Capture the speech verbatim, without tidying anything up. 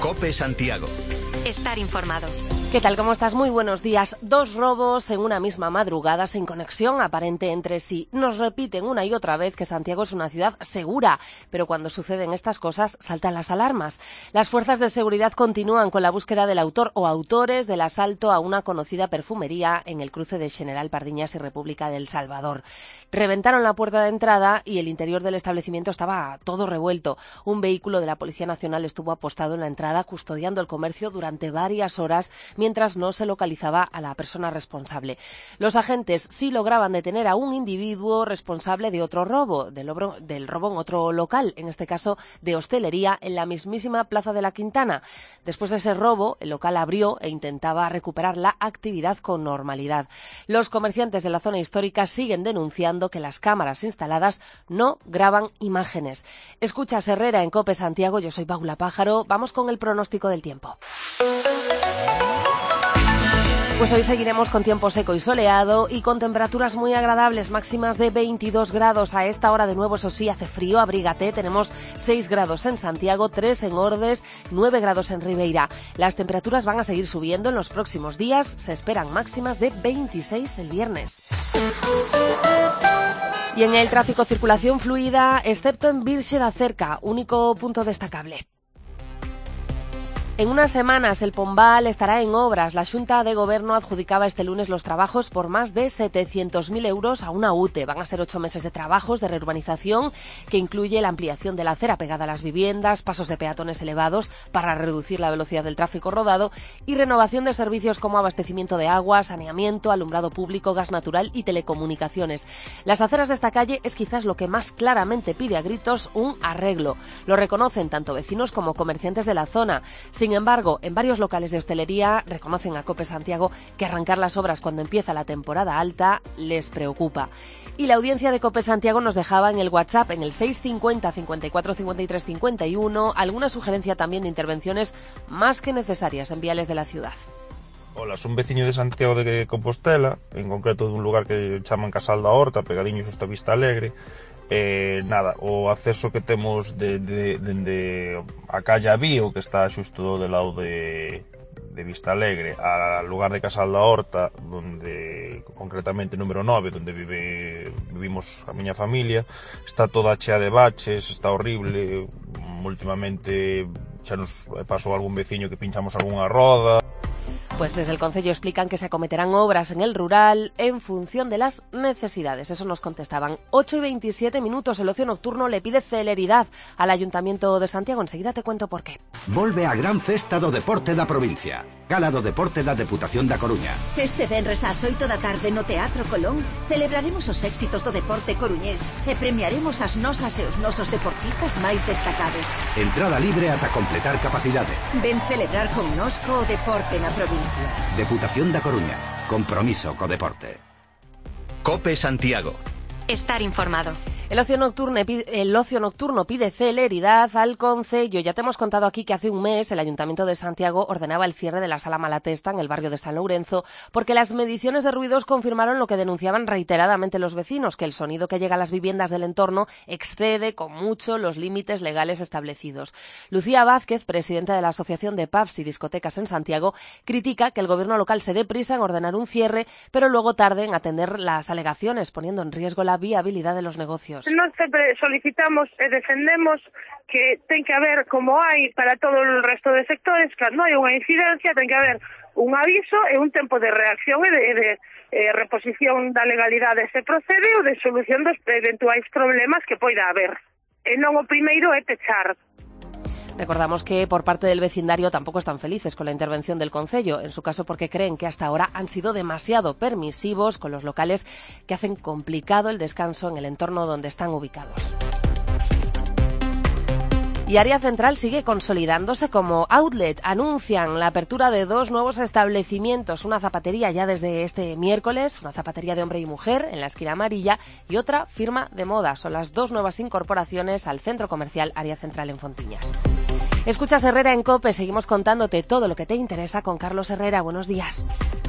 COPE Santiago. Estar informado. ¿Qué tal? ¿Cómo estás? Muy buenos días. Dos robos en una misma madrugada sin conexión aparente entre sí. Nos repiten una y otra vez que Santiago es una ciudad segura, pero cuando suceden estas cosas saltan las alarmas. Las fuerzas de seguridad continúan con la búsqueda del autor o autores del asalto a una conocida perfumería en el cruce de General Pardiñas y República del Salvador. Reventaron la puerta de entrada y el interior del establecimiento estaba todo revuelto. Un vehículo de la Policía Nacional estuvo apostado en la entrada custodiando el comercio durante varias horas mientras no se localizaba a la persona responsable. Los agentes sí lograban detener a un individuo responsable de otro robo, del, obro, del robo en otro local, en este caso de hostelería, en la mismísima Plaza de la Quintana. Después de ese robo, el local abrió e intentaba recuperar la actividad con normalidad. Los comerciantes de la zona histórica siguen denunciando que las cámaras instaladas no graban imágenes. Escuchas Herrera en COPE Santiago, yo soy Paula Pájaro. Vamos con el pronóstico del tiempo. Pues hoy seguiremos con tiempo seco y soleado y con temperaturas muy agradables, máximas de veintidós grados. A esta hora de nuevo, eso sí, hace frío, abrígate. Tenemos seis grados en Santiago, tres en Ordes, nueve grados en Ribeira. Las temperaturas van a seguir subiendo en los próximos días. Se esperan máximas de veintiséis el viernes. Y en el tráfico, circulación fluida, excepto en Virxe da Cerca, único punto destacable. En unas semanas el Pombal estará en obras. La Xunta de Gobierno adjudicaba este lunes los trabajos por más de setecientos mil euros a una U T E. Van a ser ocho meses de trabajos de reurbanización que incluye la ampliación de la acera pegada a las viviendas, pasos de peatones elevados para reducir la velocidad del tráfico rodado y renovación de servicios como abastecimiento de agua, saneamiento, alumbrado público, gas natural y telecomunicaciones. Las aceras de esta calle es quizás lo que más claramente pide a gritos un arreglo. Lo reconocen tanto vecinos como comerciantes de la zona. Sin embargo, en varios locales de hostelería reconocen a COPE Santiago que arrancar las obras cuando empieza la temporada alta les preocupa. Y la audiencia de COPE Santiago nos dejaba en el WhatsApp, en el seis cincuenta, cincuenta y cuatro, cincuenta y tres, cincuenta y uno, alguna sugerencia también de intervenciones más que necesarias en viales de la ciudad. Ola, son veciño de Santiago de Compostela, en concreto dun lugar que chaman Casal da Horta, pegadiños esta Vista Alegre. Eh, nada, o acceso que temos de, de, de, de a calle Avío, que está xusto do lado de, de Vista Alegre, al lugar de Casal da Horta, donde concretamente número nove, donde vive, vivimos a miña familia, está toda chea de baches, está horrible. Últimamente xa nos pasou algún veciño que pinchamos algunha roda. Pues desde el Concello explican que se acometerán obras en el rural en función de las necesidades. Eso nos contestaban. ocho y veintisiete minutos. El ocio nocturno le pide celeridad al Ayuntamiento de Santiago. Enseguida te cuento por qué. Volve a gran festa do deporte da provincia. Gala do deporte da Deputación da Coruña. Este venres ás oito da tarde no Teatro Colón celebraremos os éxitos do deporte coruñés e premiaremos as nosas e os nosos deportistas máis destacados. Entrada libre ata completar capacidade. Ven celebrar connosco o deporte na provincia. Deputación da Coruña. Compromiso co deporte. COPE Santiago. Estar informado. El ocio nocturno, el ocio nocturno pide celeridad al Concello. Ya te hemos contado aquí que hace un mes el Ayuntamiento de Santiago ordenaba el cierre de la Sala Malatesta en el barrio de San Lourenço porque las mediciones de ruidos confirmaron lo que denunciaban reiteradamente los vecinos, que el sonido que llega a las viviendas del entorno excede con mucho los límites legales establecidos. Lucía Vázquez, presidenta de la Asociación de Pubs y Discotecas en Santiago, critica que el gobierno local se dé prisa en ordenar un cierre, pero luego tarde en atender las alegaciones, poniendo en riesgo la viabilidad de los negocios. Nós sempre solicitamos e defendemos que ten que haber, como hai para todo o resto de sectores, cando hai unha incidencia, ten que haber un aviso e un tempo de reacción e de, de eh, reposición da legalidade se procede ou de solución dos eventuais problemas que poida haber. E non o primeiro é pechar. Recordamos que por parte del vecindario tampoco están felices con la intervención del Concello, en su caso porque creen que hasta ahora han sido demasiado permisivos con los locales que hacen complicado el descanso en el entorno donde están ubicados. Y Área Central sigue consolidándose como outlet. Anuncian la apertura de dos nuevos establecimientos, una zapatería ya desde este miércoles, una zapatería de hombre y mujer en la esquina amarilla y otra firma de moda. Son las dos nuevas incorporaciones al centro comercial Área Central en Fontiñas. Escuchas Herrera en COPE, seguimos contándote todo lo que te interesa con Carlos Herrera. Buenos días.